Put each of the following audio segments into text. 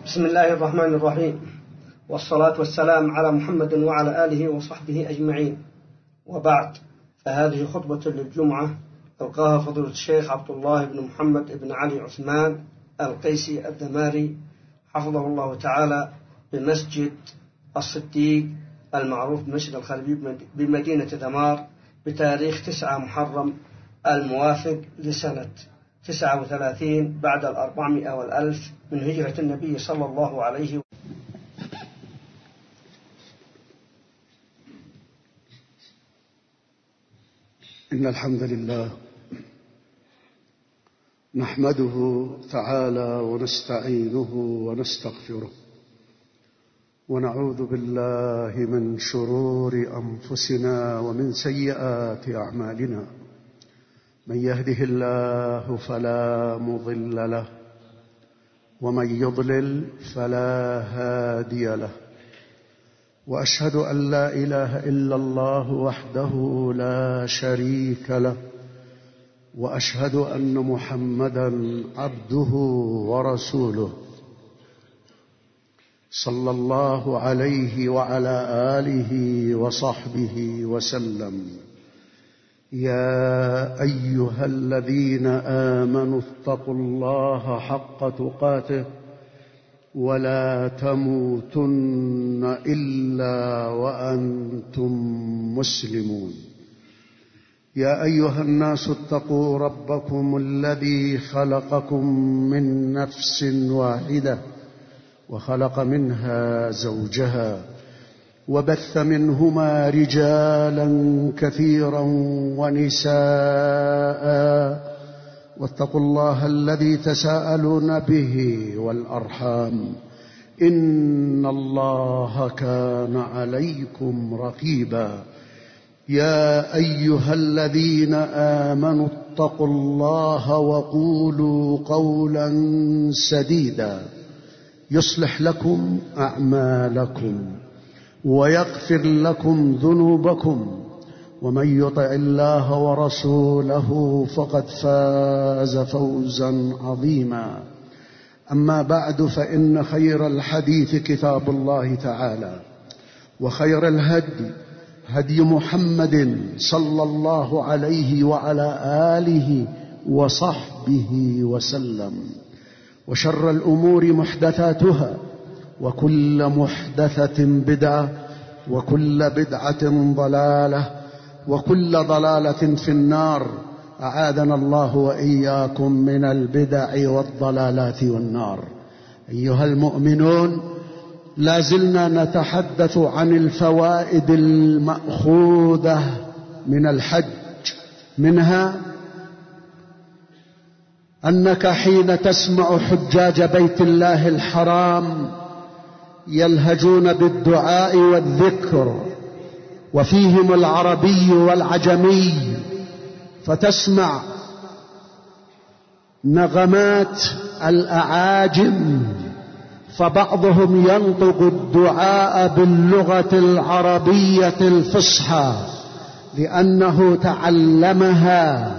بسم الله الرحمن الرحيم، والصلاة والسلام على محمد وعلى آله وصحبه أجمعين، وبعد. فهذه خطبة للجمعة ألقاها فضيلة الشيخ عبد الله بن محمد بن علي عثمان القيسي الدماري حفظه الله تعالى بمسجد الصديق المعروف بمسجد الخليل بمدينة دمار بتاريخ 9 محرم الموافق لسنة 39 بعد 400 والألف من هجرة النبي صلى الله عليه وسلم. إن الحمد لله نحمده تعالى ونستعينه ونستغفره، ونعوذ بالله من شرور أنفسنا ومن سيئات أعمالنا. من يهده الله فلا مضل له، ومن يضلل فلا هادي له، وأشهد أن لا إله إلا الله وحده لا شريك له، وأشهد أن محمدًا عبده ورسوله صلى الله عليه وعلى آله وصحبه وسلم. يا أيها الذين آمنوا اتقوا الله حق تقاته ولا تموتن إلا وأنتم مسلمون. يا أيها الناس اتقوا ربكم الذي خلقكم من نفس واحدة وخلق منها زوجها وبث منهما رجالا كثيرا ونساء، واتقوا الله الذي تساءلون به والأرحام إن الله كان عليكم رقيبا. يا أيها الذين آمنوا اتقوا الله وقولوا قولا سديدا يصلح لكم أعمالكم ويغفر لكم ذنوبكم، ومن يطع الله ورسوله فقد فاز فوزا عظيما. أما بعد، فإن خير الحديث كتاب الله تعالى، وخير الهدي هدي محمد صلى الله عليه وعلى آله وصحبه وسلم، وشر الأمور محدثاتها، وكل محدثة بدعة، وكل بدعة ضلالة، وكل ضلالة في النار. أعاذنا الله وإياكم من البدع والضلالات والنار. أيها المؤمنون، لا زلنا نتحدث عن الفوائد المأخوذة من الحج. منها أنك حين تسمع حجاج بيت الله الحرام يلهجون بالدعاء والذكر، وفيهم العربي والعجمي، فتسمع نغمات الأعاجم، فبعضهم ينطق الدعاء باللغة العربية الفصحى لأنه تعلمها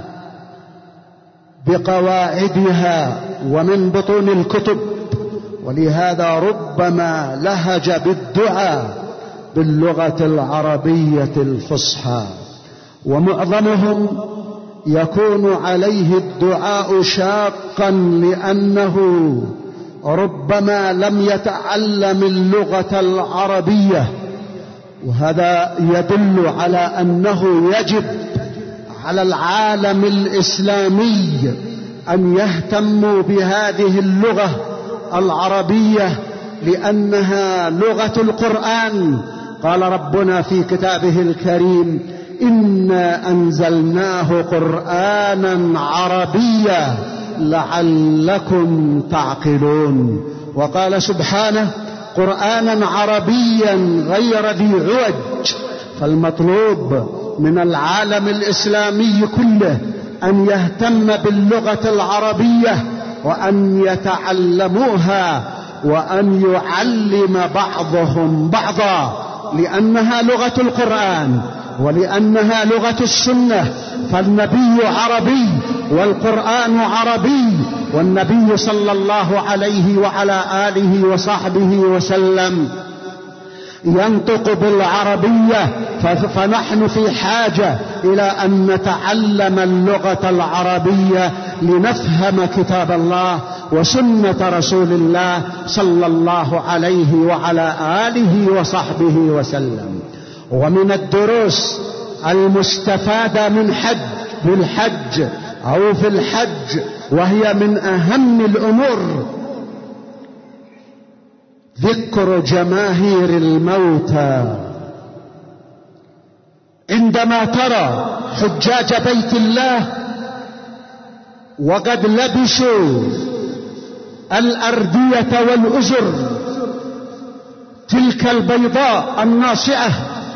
بقواعدها ومن بطون الكتب، ولهذا ربما لهج بالدعاء باللغة العربية الفصحى. ومعظمهم يكون عليه الدعاء شاقا لأنه ربما لم يتعلم اللغة العربية، وهذا يدل على أنه يجب على العالم الإسلامي أن يهتموا بهذه اللغة العربية لأنها لغة القرآن. قال ربنا في كتابه الكريم: إنا أنزلناه قرآنا عربيا لعلكم تعقلون. وقال سبحانه: قرآنا عربيا غير ذي عوج. فالمطلوب من العالم الإسلامي كله أن يهتم باللغة العربية وأن يتعلموها وأن يعلم بعضهم بعضا، لأنها لغة القرآن ولأنها لغة السنة. فالنبي عربي والقرآن عربي، والنبي صلى الله عليه وعلى آله وصحبه وسلم ينطق بالعربية، فنحن في حاجة إلى أن نتعلم اللغة العربية لنفهم كتاب الله وسنة رسول الله صلى الله عليه وعلى آله وصحبه وسلم. ومن الدروس المستفادة بالحج أو في الحج، وهي من أهم الأمور، ذكر جماهير الموتى. عندما ترى حجاج بيت الله وقد لبسوا الأردية والأزر تلك البيضاء الناصعة،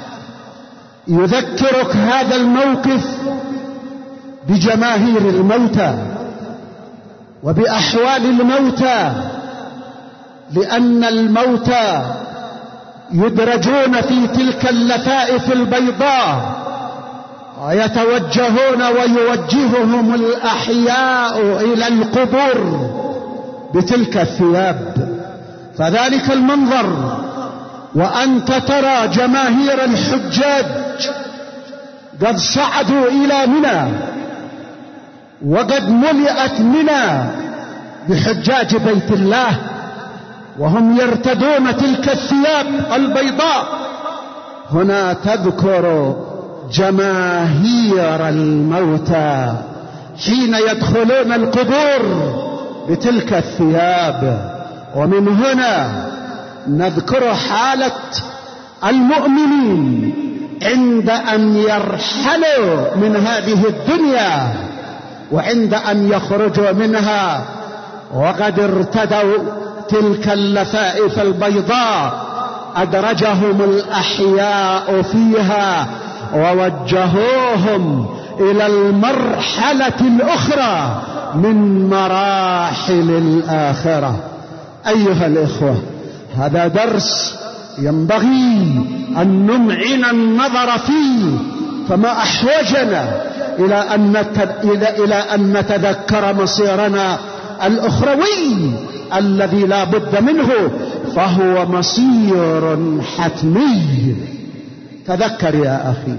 يذكرك هذا الموقف بجماهير الموتى وبأحوال الموتى، لأن الموتى يدرجون في تلك اللفائف البيضاء ويتوجهون ويوجههم الأحياء إلى القبور بتلك الثياب. فذلك المنظر وأنت ترى جماهير الحجاج قد صعدوا إلى منى وقد ملئت منى بحجاج بيت الله، وهم يرتدون تلك الثياب البيضاء. هنا تذكر جماهير الموتى حين يدخلون القبور بتلك الثياب. ومن هنا نذكر حالة المؤمنين عند أن يرحلوا من هذه الدنيا وعند أن يخرجوا منها وقد ارتدوا تلك اللفائف البيضاء، أدرجهم الأحياء فيها ووجهوهم إلى المرحلة الأخرى من مراحل الآخرة. أيها الإخوة، هذا درس ينبغي أن نمعن النظر فيه، فما أحوجنا إلى أن نتذكر مصيرنا الأخروي الذي لا بد منه، فهو مصير حتمي. تذكر يا أخي،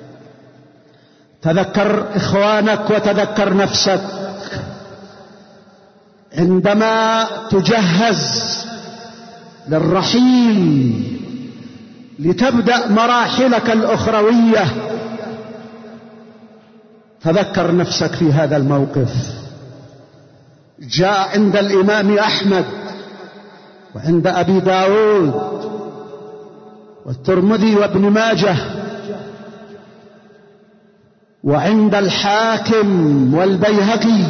تذكر إخوانك وتذكر نفسك عندما تجهز للرحيل لتبدأ مراحلك الأخروية. تذكر نفسك في هذا الموقف. جاء عند الإمام أحمد وعند أبي داود والترمذي وابن ماجه وعند الحاكم والبيهقي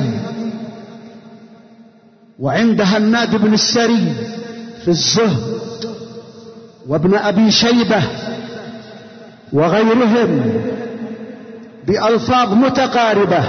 وعند هناد بن السري في الزهد وابن أبي شيبة وغيرهم بألفاظ متقاربة.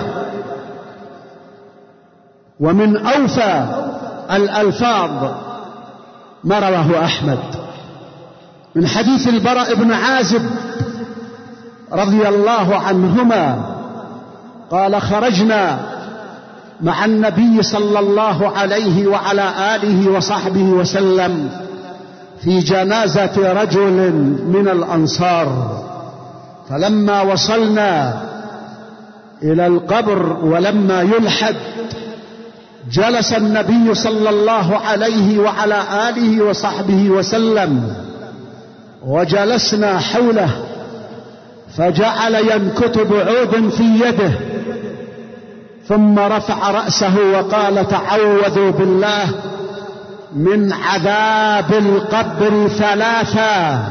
ومن أوفى الألفاظ ما رواه أحمد من حديث البراء بن عازب رضي الله عنهما قال: خرجنا مع النبي صلى الله عليه وعلى آله وصحبه وسلم في جنازة رجل من الأنصار، فلما وصلنا إلى القبر ولما يلحد جلس النبي صلى الله عليه وعلى آله وصحبه وسلم وجلسنا حوله، فجعل ينكت بعود في يده ثم رفع رأسه وقال: تعوذوا بالله من عذاب القبر ثلاثا.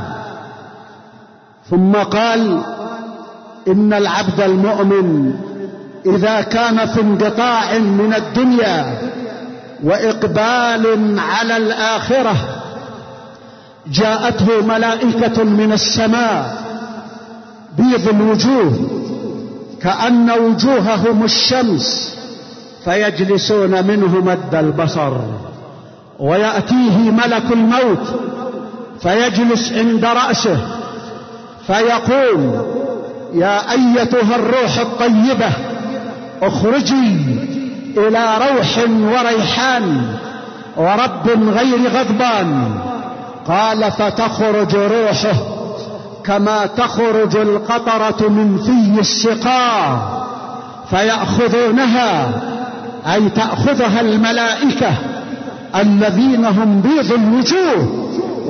ثم قال: إن العبد المؤمن إذا كان في انقطاع من الدنيا وإقبال على الآخرة جاءته ملائكة من السماء بيض الوجوه كأن وجوههم الشمس، فيجلسون منه مد البصر، ويأتيه ملك الموت فيجلس عند رأسه فيقول: يا أيتها الروح الطيبة اخرجي إلى روح وريحان ورب غير غضبان. قال فتخرج روحه كما تخرج القطرة من في السقاء فيأخذونها، أي تأخذها الملائكة الذين هم بيض الوجوه،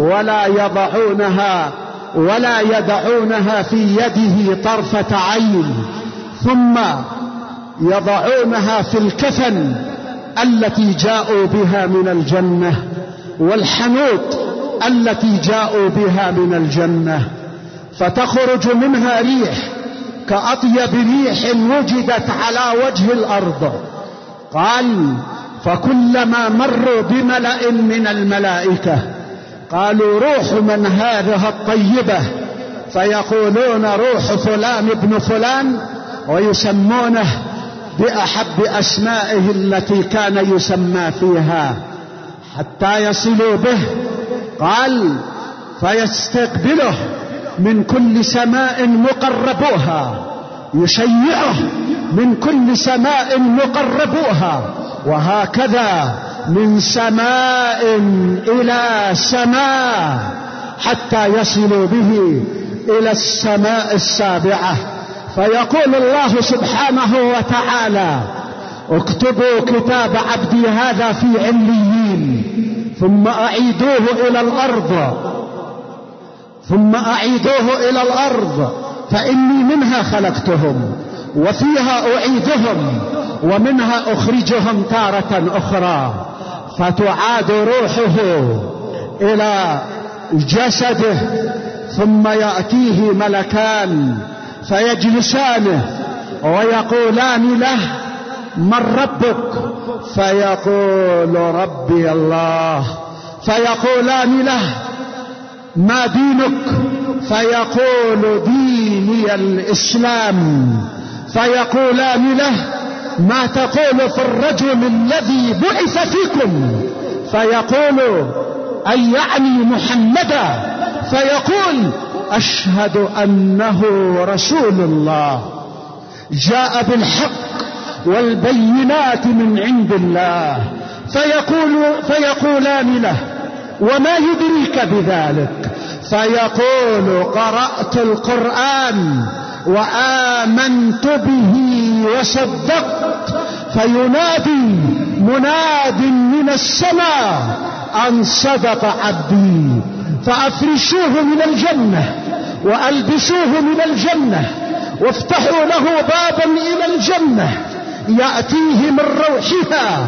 ولا يضعونها في يده طرفة عين، ثم يضعونها في الكفن التي جاءوا بها من الجنة والحنوط التي جاءوا بها من الجنة، فتخرج منها ريح كأطيب ريح وجدت على وجه الأرض. قال فكلما مروا بملأ من الملائكة قالوا روح من هذه الطيبة، فيقولون روح فلان ابن فلان، ويسمونه بأحب أسمائه التي كان يسمى فيها حتى يصلوا به. قال فيستقبله من كل سماء مقربوها، يشيعه من كل سماء مقربوها، وهكذا من سماء إلى سماء حتى يصلوا به إلى السماء السابعة. فيقول الله سبحانه وتعالى اكتبوا كتاب عبدي هذا في عليين، ثم أعيدوه إلى الأرض فإني منها خلقتهم وفيها أعيدهم ومنها أخرجهم تارة أخرى. فتعاد روحه إلى جسده، ثم يأتيه ملكان فيجلسانه ويقولان له من ربك؟ فيقول ربي الله. فيقولان له ما دينك؟ فيقول ديني الإسلام. فيقولان له ما تقول في الرجل الذي بعث فيكم؟ فيقول أي يعني محمدا. فيقول أشهد أنه رسول الله جاء بالحق والبينات من عند الله. فيقولان له وما يدريك بذلك؟ فيقول قرأت القرآن وآمنت به وصدقت. فينادي مناد من السماء أن صدق عبدي، فأفرشوه من الجنة وألبسوه من الجنة وافتحوا له بابا إلى الجنة يأتيه من روحها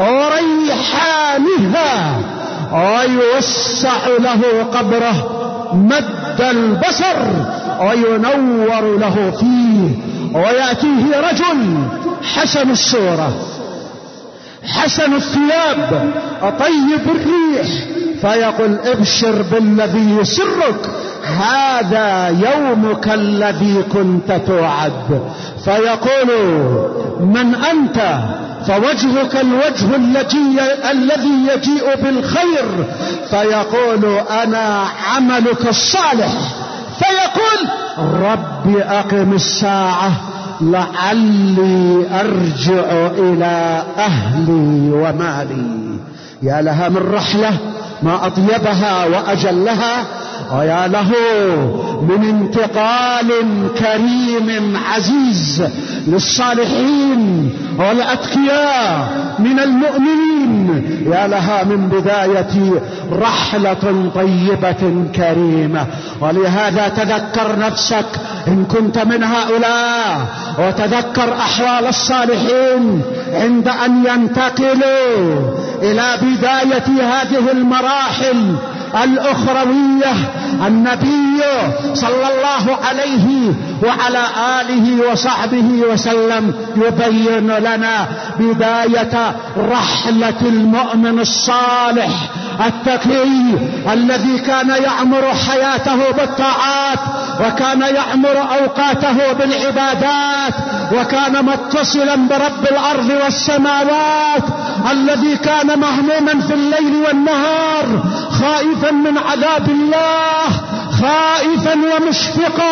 وريحانها، ويوسع له قبره مد البصر وينور له فيه. ويأتيه رجل حسن الصورة حسن الثياب طيب الريح، فيقول ابشر بالذي يسرك، هذا يومك الذي كنت توعد. فيقول من أنت؟ فوجهك الوجه الذي يجيء بالخير. فيقول أنا عملك الصالح. فيقول رب أقم الساعة لعلي أرجع إلى أهلي ومالي. يا لها من رحلة ما أطيبها وأجلها، ويا له من انتقال كريم عزيز للصالحين والأتقياء من المؤمنين. يا لها من بداية رحلة طيبة كريمة. ولهذا تذكر نفسك إن كنت من هؤلاء، وتذكر أحوال الصالحين عند أن ينتقلوا إلى بداية هذه المراحل الأخروية. النبي صلى الله عليه وعلى آله وصحبه وسلم يبين لنا بداية رحلة المؤمن الصالح التقي الذي كان يعمر حياته بالطاعات، وكان يعمر أوقاته بالعبادات، وكان متصلا برب الأرض والسماوات، الذي كان مهموما في الليل والنهار خائفا من عذاب الله، خائفا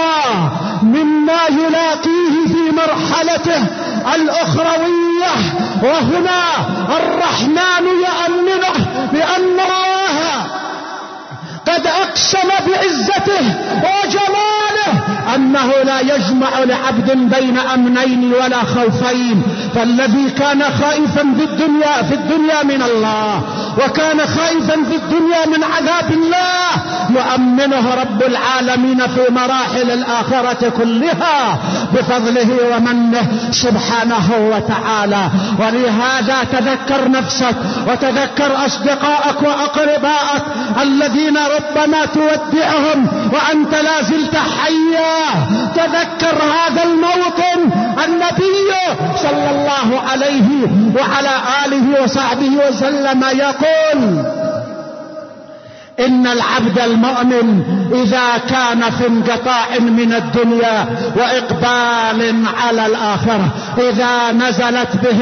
ومشفقا مما يلاقيه في مرحلته الأخروية وهنا الرحمن يأمنه بأن الله قد أقسم بعزته وجلاله أنه لا يجمع لعبد بين أمنين ولا خوفين. فالذي كان خائفا في الدنيا من الله، وكان خائفا في الدنيا من عذاب الله، يؤمنه رب العالمين في مراحل الآخرة كلها بفضله ومنه سبحانه وتعالى. ولهذا تذكر نفسك وتذكر أصدقائك وأقربائك الذين ربما تودعهم وأنت لا زلت حيا. تذكر هذا الموطن. النبي صلى الله عليه وعلى آله وصحبه وسلم يقول: إن العبد المؤمن إذا كان في انقطاع من الدنيا وإقبال على الآخرة، إذا نزلت به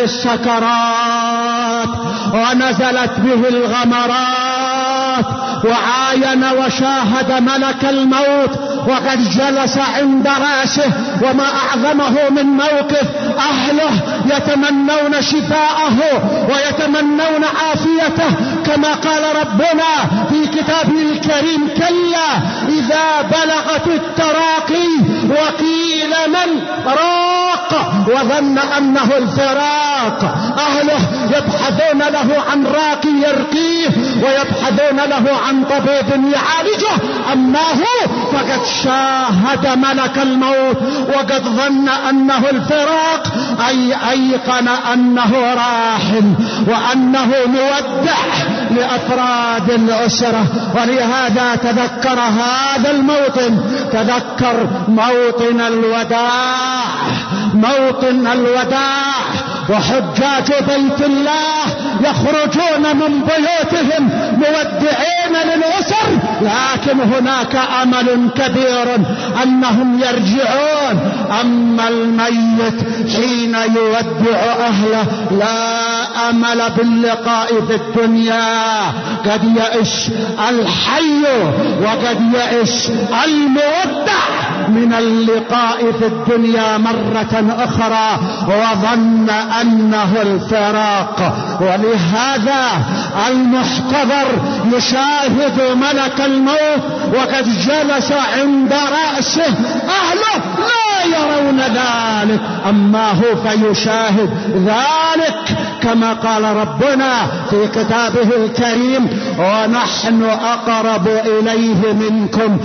السكرات ونزلت به الغمرات وعاين وشاهد ملك الموت وقد جلس عند رأسه، وما أعظمه من موقف أهله يتمنون شفاءه ويتمنون عافيته، كما قال ربنا في كتابه الكريم: كلا إذا بلغت التراقي وقيل من راق وظن أنه الفراق. أهله يبحثون له عن راقي يرقيه ويبحثون له عن طبيب يعالجه، أما هو فقد شاهد ملك الموت وقد ظن أنه الفراق، أي أيقن أنه راحل وأنه مودع لأفراد الأسرة. ولهذا تذكر هذا الموطن، تذكر موطن الوداع، موطن الوداع. وحجاج بيت الله يخرجون من بيوتهم مودعين للأسر، لكن هناك أمل كبير أنهم يرجعون. أما الميت حين يودع أهله لا أمل باللقاء في الدنيا، قد يئس الحي وقد يئس المودع من اللقاء في الدنيا مرة أخرى، وظن أنه الفراق. ولهذا المحتضر يشاهد ملك الموت وقد جلس عند رأسه، أهله لا يرون ذلك، أما هو فيشاهد ذلك كما قال ربنا في كتابه الكريم: ونحن أقرب إليه منكم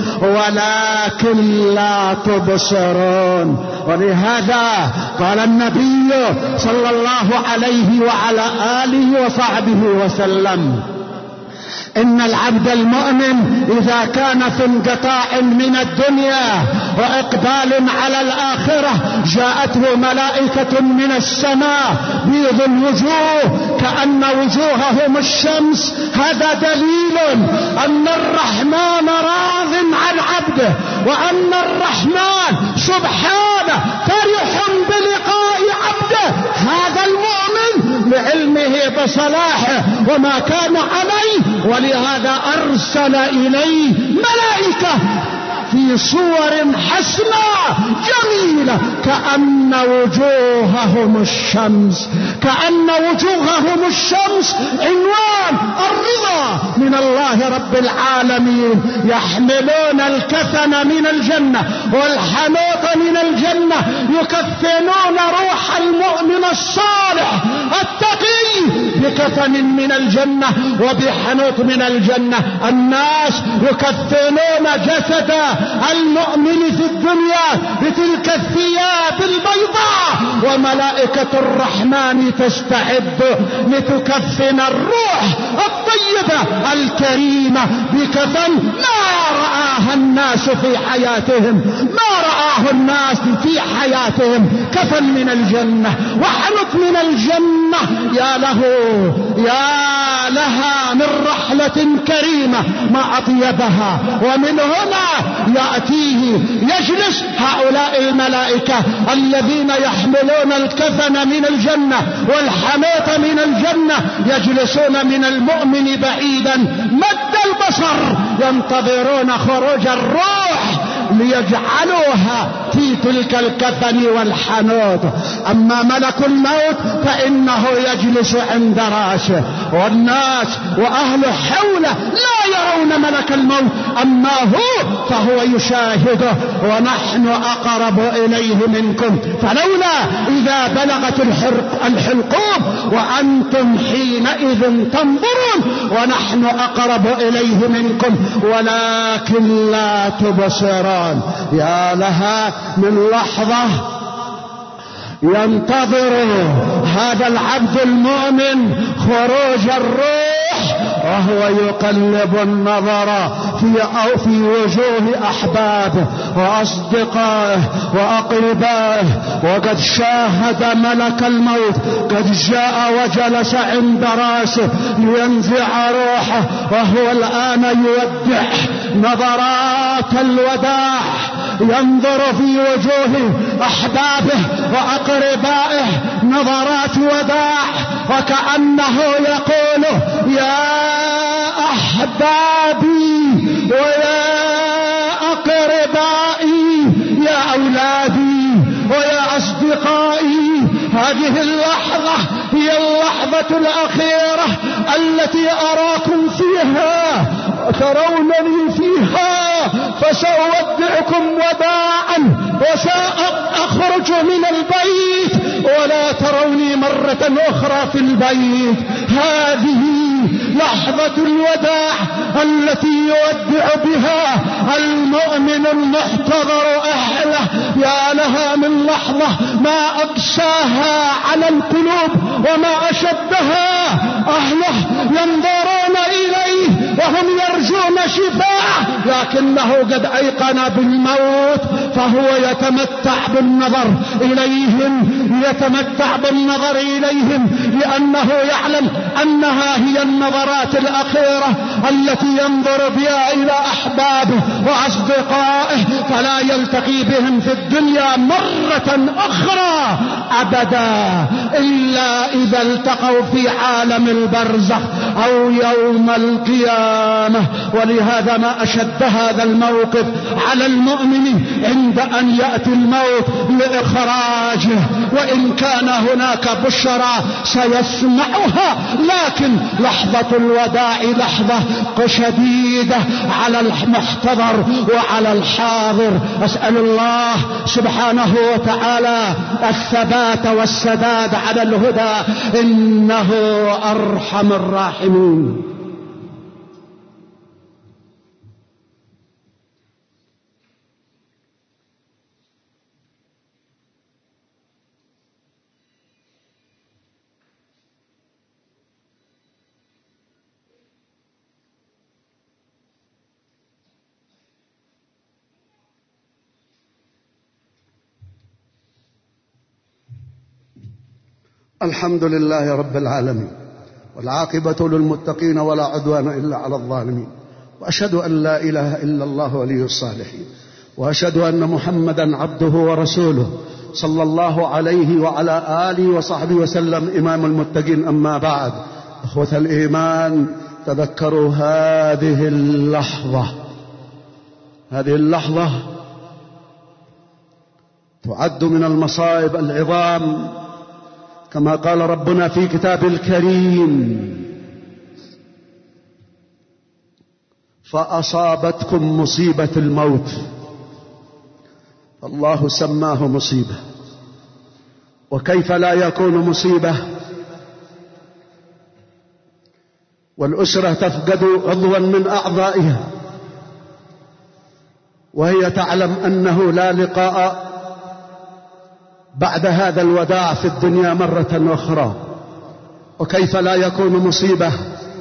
ولكن لا تبصرون. ولهذا قال النبي صلى الله عليه وعلى آله وصحبه وسلم: إن العبد المؤمن إذا كان في انقطاع من الدنيا وإقبال على الآخرة جاءته ملائكة من السماء بيض الوجوه كأن وجوههم الشمس. هذا دليل أن الرحمن راض عن عبده، وأن الرحمن سبحانه فرح بلقاء عبده. هذا المؤمن لعلمه بصلاحه وما كان عليه، ولهذا أرسل إليه ملائكة في صور حسنة جميلة كأن وجوههم الشمس، كأن وجوههم الشمس، عنوان الرضا من الله رب العالمين. يحملون الكفن من الجنة والحنوط من الجنة، يكفنون روح المؤمن الصالح التقي بكفن من الجنة وبحنوط من الجنة. الناس يكفنون جسد المؤمن في الدنيا بتلك الثياب البيضاء، وملائكة الرحمن تستعد لتكفن الروح الطيبة الكريمة بكفن ما رآها الناس في حياتهم، ما رآه الناس في حياتهم. كفن من الجنة وحنط من الجنة، يا له يا لها من رحلة كريمة ما أطيبها. ومن هنا يأتيه يجلس هؤلاء الملائكة الذين يحملون الكفن من الجنة والحنوط من الجنة، يجلسون من المؤمن بعيدا مد البصر، ينتظرون خروج الروح ليجعلوها في تلك الكفن والحنوط. أما ملك الموت فإنه يجلس عند رأسه، والناس وأهله حوله لا يرون ملك الموت، أما هو فهو يشاهده، ونحن أقرب إليه منكم. فلولا إذا بلغت الحلقوم وأنتم حينئذ تنظرون ونحن أقرب إليه منكم ولكن لا تبصرون. يا لها من لحظة ينتظر هذا العبد المؤمن خروج الروح وهو يقلب النظر في وجوه أحبابه وأصدقائه وأقربائه، وقد شاهد ملك الموت قد جاء وجلس عند رأسه لينزع روحه، وهو الآن يودع نظرات الوداع، ينظر في وجوه أحبابه وأقربائه نظرات وداع، وكأنه يقول يا أحبابي ويا أقربائي يا أولادي ويا أصدقائي، هذه اللحظة هي اللحظة الأخيرة التي أراكم فيها وترونني فيها، فسأودعكم وداعا وسأخرج من البيت ولا تروني مرة أخرى في البيت. هذه لحظة الوداع التي يودع بها المؤمن المحتضر أهله. يا لها من لحظة ما أقساها على القلوب وما أشدها. أهله ينظرون إليه وهم يرجون شفاعه، لكنه قد أيقن بالموت، فهو يتمتع بالنظر إليهم لأنه يعلم أنها هي النظرات الأخيرة التي ينظر بها إلى أحبابه وأصدقائه، فلا يلتقي بهم في الدنيا مرة أخرى أبدا إلا إذا التقوا في عالم البرزخ أو يوم القيامة. ولهذا ما أشد هذا الموقف على المؤمن عند أن يأتي الموت لإخراجه، وإن كان هناك بشرى سيسمعها، لكن لحظة الوداع لحظة شديدة على المحتضر وعلى الحاضر. أسأل الله سبحانه وتعالى الثبات والسداد على الهدى، إنه أرحم الراحمين. الحمد لله رب العالمين، والعاقبة للمتقين ولا عدوان إلا على الظالمين، وأشهد أن لا إله إلا الله ولي الصالحين، وأشهد أن محمدا عبده ورسوله صلى الله عليه وعلى آله وصحبه وسلم إمام المتقين. أما بعد، أخوة الإيمان، تذكروا هذه اللحظة تعد من المصائب العظام، كما قال ربنا في كتاب الكريم: فأصابتكم مصيبة الموت. الله سماه مصيبة، وكيف لا يكون مصيبة والأسرة تفقد عضوا من أعضائها وهي تعلم أنه لا لقاء بعد هذا الوداع في الدنيا مرة أخرى؟ وكيف لا يكون مصيبة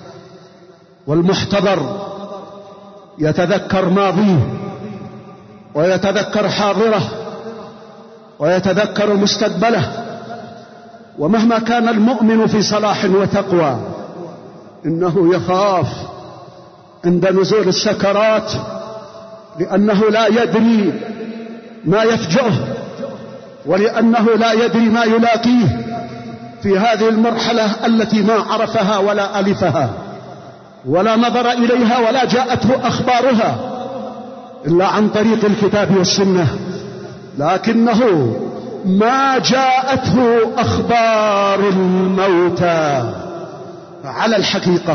والمحتضر يتذكر ماضيه ويتذكر حاضره ويتذكر مستقبله؟ ومهما كان المؤمن في صلاح وتقوى، إنه يخاف عند نزول السكرات، لأنه لا يدري ما يفجأه، ولأنه لا يدري ما يلاقيه في هذه المرحلة التي ما عرفها ولا ألفها ولا نظر إليها ولا جاءته أخبارها إلا عن طريق الكتاب والسنة. لكنه ما جاءته أخبار الموتى على الحقيقة،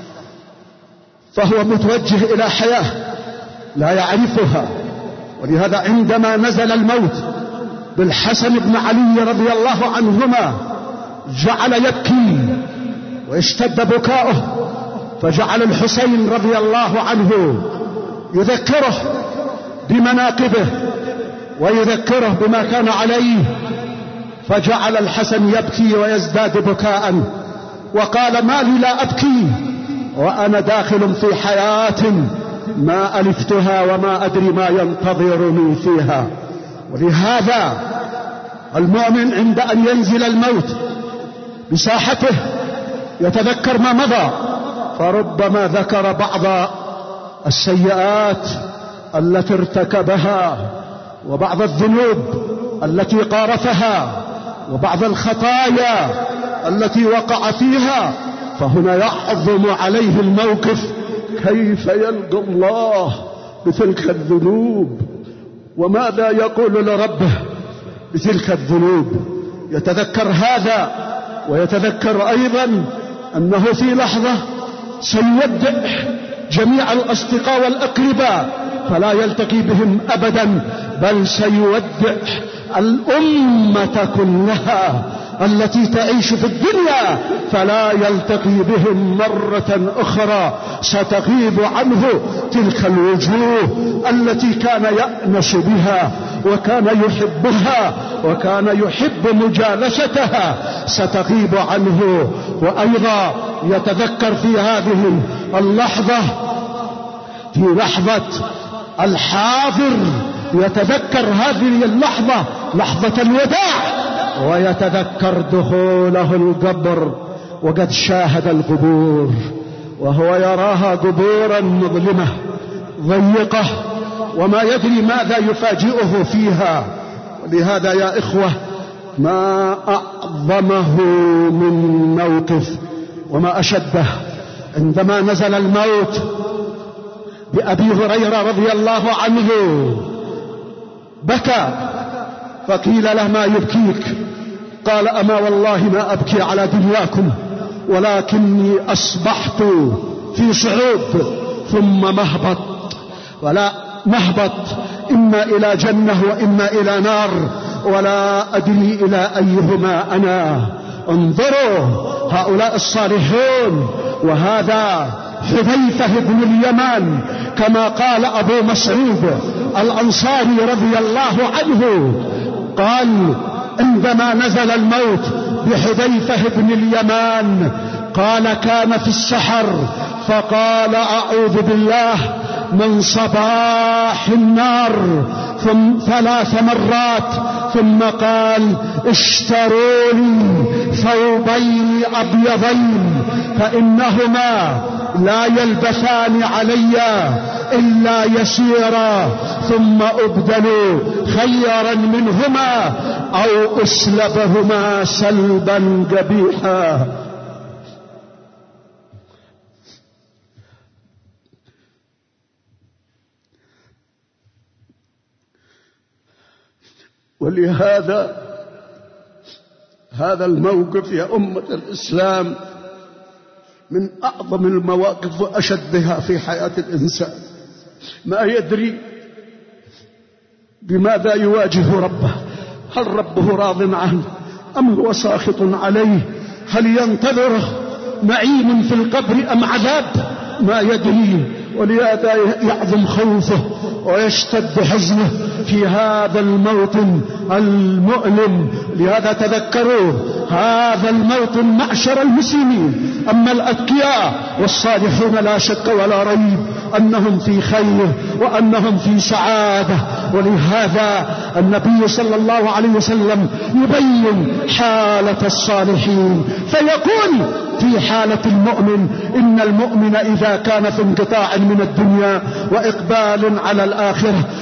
فهو متوجه إلى حياة لا يعرفها. ولهذا عندما نزل الموت بالحسن بن علي رضي الله عنهما جعل يبكي واشتد بكاؤه، فجعل الحسين رضي الله عنه يذكره بمناقبه ويذكره بما كان عليه، فجعل الحسن يبكي ويزداد بكاء، وقال: ما لي لا أبكي وأنا داخل في حياة ما ألفتها وما أدري ما ينتظرني فيها. ولهذا المؤمن عند أن ينزل الموت بساحته يتذكر ما مضى، فربما ذكر بعض السيئات التي ارتكبها وبعض الذنوب التي قارفها وبعض الخطايا التي وقع فيها، فهنا يعظم عليه الموقف كيف يلقى الله بتلك الذنوب وماذا يقول لربه بتلك الذنوب. يتذكر هذا ويتذكر أيضا أنه في لحظة سيودع جميع الأصدقاء والأقرباء فلا يلتقي بهم أبدا، بل سيودع الأمة كلها التي تعيش في الدنيا فلا يلتقي بهم مرة أخرى. ستغيب عنه تلك الوجوه التي كان يأنس بها وكان يحبها وكان يحب مجالستها، ستغيب عنه. وأيضا يتذكر في هذه اللحظة، في لحظة الحاضر، يتذكر هذه اللحظة لحظة الوداع، ويتذكر دخوله القبر وقد شاهد القبور وهو يراها قبورا مظلمة ضيقة وما يدري ماذا يفاجئه فيها. ولهذا يا إخوة ما أعظمه من موقف وما أشده عندما نزل الموت بأبي هريرة رضي الله عنه، بكى فقيل له: ما يبكيك؟ قال: أما والله ما أبكي على دنياكم ولكني أصبحت في صعود ثم مهبط، ولا مهبط إما إلى جنة وإما إلى نار ولا أدري إلى أيهما أنا. انظروا هؤلاء الصالحون، وهذا حذيفة بن اليمان كما قال أبو مسعود الأنصاري رضي الله عنه، قال عندما نزل الموت بحذيفة بن اليمان قال: كان في السحر فقال: أعوذ بالله من صباح النار 3 مرات، ثم قال: اشتروا لي ثوبين أبيضين فإنهما لا يلبثان علي إلا يسيرا، ثم أبدلوا خيرا منهما أو أسلبهما سلبا قبيحا. ولهذا هذا الموقف يا أمة الإسلام من أعظم المواقف وأشدها في حياة الإنسان. ما يدري بماذا يواجه ربه، هل ربه راض عنه أم هو ساخط عليه، هل ينتظره نعيم في القبر أم عذاب، ما يدري. ولهذا يعظم خوفه ويشتد حزنه في هذا الموطن المؤلم. لهذا تذكروا هذا الموطن معشر المسلمين. أما الأتقياء والصالحون لا شك ولا ريب أنهم في خير وأنهم في سعادة. ولهذا النبي صلى الله عليه وسلم يبين حالة الصالحين فيقول في حالة المؤمن: إن المؤمن إذا كان في انقطاع من الدنيا وإقبال على الآخرة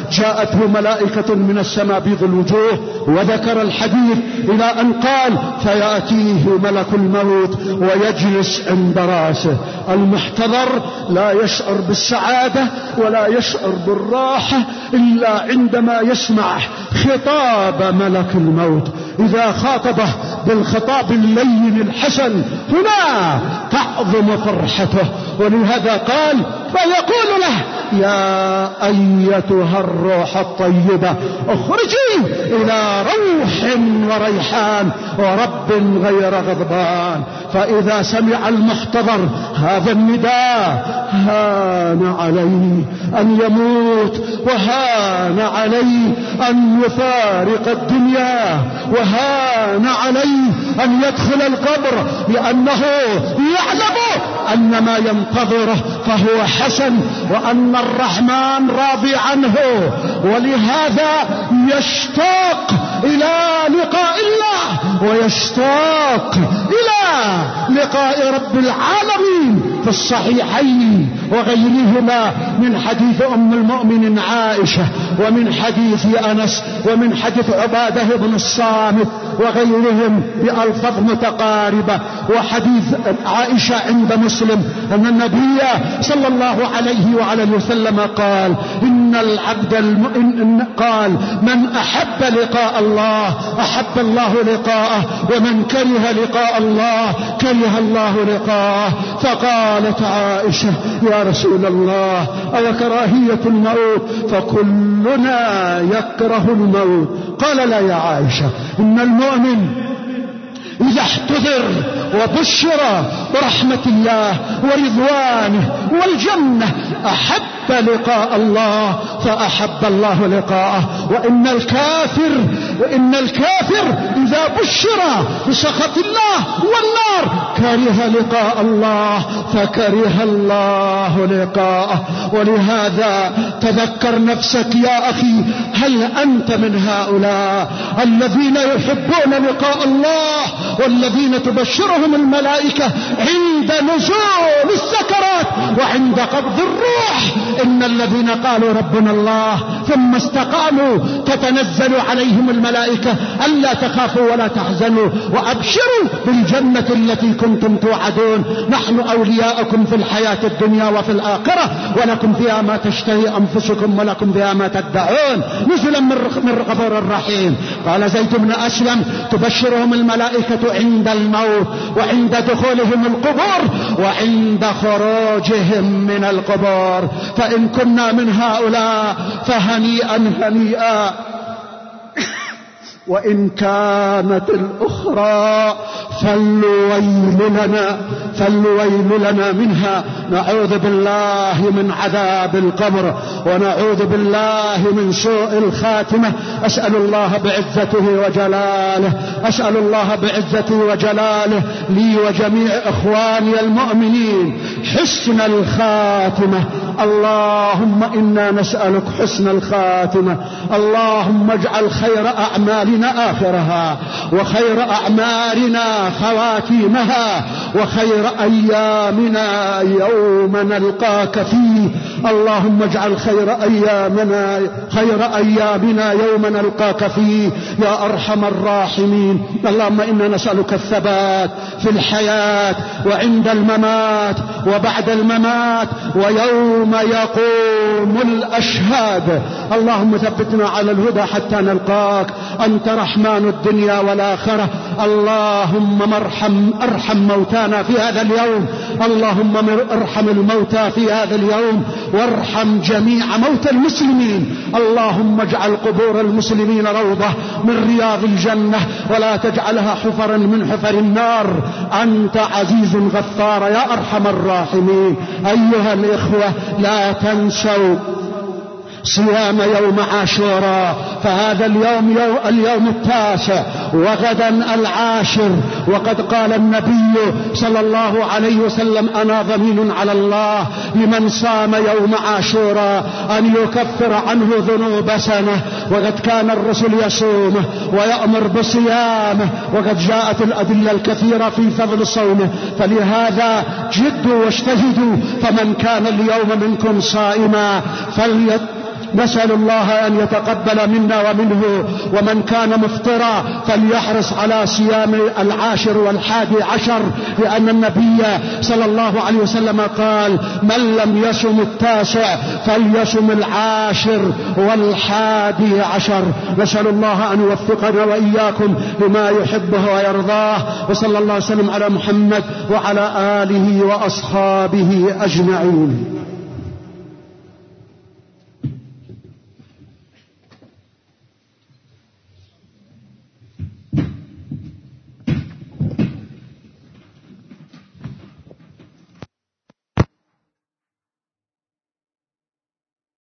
جاءته ملائكة من السماء بيض الوجوه، وذكر الحديث إلى أن قال فيأتيه ملك الموت ويجلس عند راسه. المحتضر لا يشعر بالسعادة ولا يشعر بالراحة إلا عندما يسمع خطاب ملك الموت. إذا خاطبه بالخطاب اللين الحسن هنا تعظم فرحته. ولهذا قال فيقول له يا أيتها الروح الطيبة اخرجي إلى روح وريحان ورب غير غضبان. فإذا سمع المحتضر هذا النداء هان عليه أن يموت، وهان عليه أن يفارق الدنيا، وهان عليه أن يدخل القبر، لأنه يعلم أن ما ينتظره فهو حسن، وأن الرحمن راضي عنه. ولهذا يشتاق إلى لقاء الله، ويشتاق إلى لقاء رب العالمين في الصحيحين وغيرهما من حديث أم المؤمنين عائشة، ومن حديث أنس، ومن حديث عبادة بن الصامت وغيرهم بألفاظ متقاربة. وحديث عائشة عند مسلم أن النبي صلى الله عليه وعلى وسلم قال إن العبد قال من أحب لقاء الله أحب الله لقاءه، ومن كره لقاء الله كره الله لقاءه. فقالت عائشة يا رسول الله أو كراهية الموت؟ فكلنا يكره الموت. قال لا يا عائشة، إن المؤمن إذا احتضر وبشر برحمة الله ورضوانه والجنة أحب لقاء الله فأحب الله لقاءه. وإن الكافر إذا بشر بسخط الله والنار كره لقاء الله فكره الله لقاءه. ولهذا تذكر نفسك يا أخي، هل أنت من هؤلاء الذين يحبون لقاء الله والذين تبشرهم الملائكة عند نزول السكرات وعند قبض الروح؟ إن الذين قالوا ربنا الله ثم استقاموا تتنزل عليهم الملائكة ألا تخافوا ولا تحزنوا وأبشروا بالجنة التي كنتم توعدون. نحن أولياءكم في الحياة الدنيا وفي الآخرة، ولكم فيها ما تشتهي أنفسكم ولكم فيها ما تدعون، نزلا من غفور الرحيم. قال زيد بن أسلم تبشرهم الملائكة عند الموت وعند دخولهم القبور وعند خروجهم من القبور. فإن كنا من هؤلاء فهنيئا هنيئا. وإن كانت الأخرى فالويل لنا منها. نعوذ بالله من عذاب القبر، ونعوذ بالله من سوء الخاتمة. أسأل الله بعزته وجلاله لي وجميع إخواني المؤمنين حسن الخاتمة. اللهم إنا نسألك حسن الخاتمة. اللهم اجعل خير أعمالنا آخرها، وخير أعمالنا خواتيمها، وخير أيامنا يوم نلقاك فيه. اللهم اجعل خير أيامنا يوم نلقاك فيه يا أرحم الراحمين. اللهم إنا نسألك الثبات في الحياة وعند الممات وبعد الممات ويوم يقوم الأشهاد. اللهم ثبتنا على الهدى حتى نلقاك، أنت رحمن الدنيا والآخرة. اللهم ارحم موتانا في هذا اليوم، اللهم ارحم الموتى في هذا اليوم، وارحم جميع موتى المسلمين. اللهم اجعل قبور المسلمين روضة من رياض الجنة، ولا تجعلها حفرا من حفر النار. أنت عزيز غفار يا أرحم الراحمين. أيها الإخوة لا تنسوا صيام يوم عاشوراء، فهذا اليوم 9 وغدا 10. وقد قال النبي صلى الله عليه وسلم أنا ضمين على الله لمن صام يوم عاشوراء أن يكفر عنه ذنوب سنة. وقد كان الرسل يصومه ويأمر بصيامه، وقد جاءت الأدلة الكثيرة في فضل صومه. فلهذا جدوا واجتهدوا، فمن كان اليوم منكم صائما نسأل الله أن يتقبل منا ومنه. ومن كان مفطرا فليحرص على صيام 10 و11، لأن النبي صلى الله عليه وسلم قال: من لم يصم 9 فليصم 10 و11. نسأل الله أن يوفقنا وإياكم لما يحبه ويرضاه. وصلى الله وسلم على محمد وعلى آله وأصحابه أجمعين.